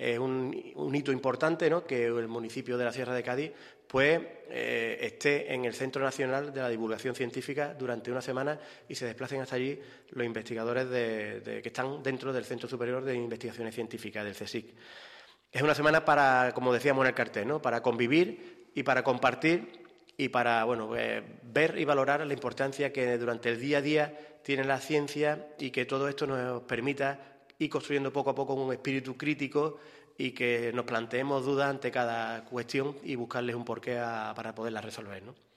es un hito importante, ¿no?, que el municipio de la Sierra de Cádiz pues esté en el Centro Nacional de la Divulgación Científica durante una semana y se desplacen hasta allí los investigadores que están dentro del Centro Superior de Investigaciones Científicas, del CSIC. Es una semana para, como decíamos en el cartel, ¿no?, para convivir y para compartir y para ver y valorar la importancia que durante el día a día tiene la ciencia y que todo esto nos permita ir construyendo poco a poco un espíritu crítico y que nos planteemos dudas ante cada cuestión y buscarles un porqué para poderlas resolver, ¿no?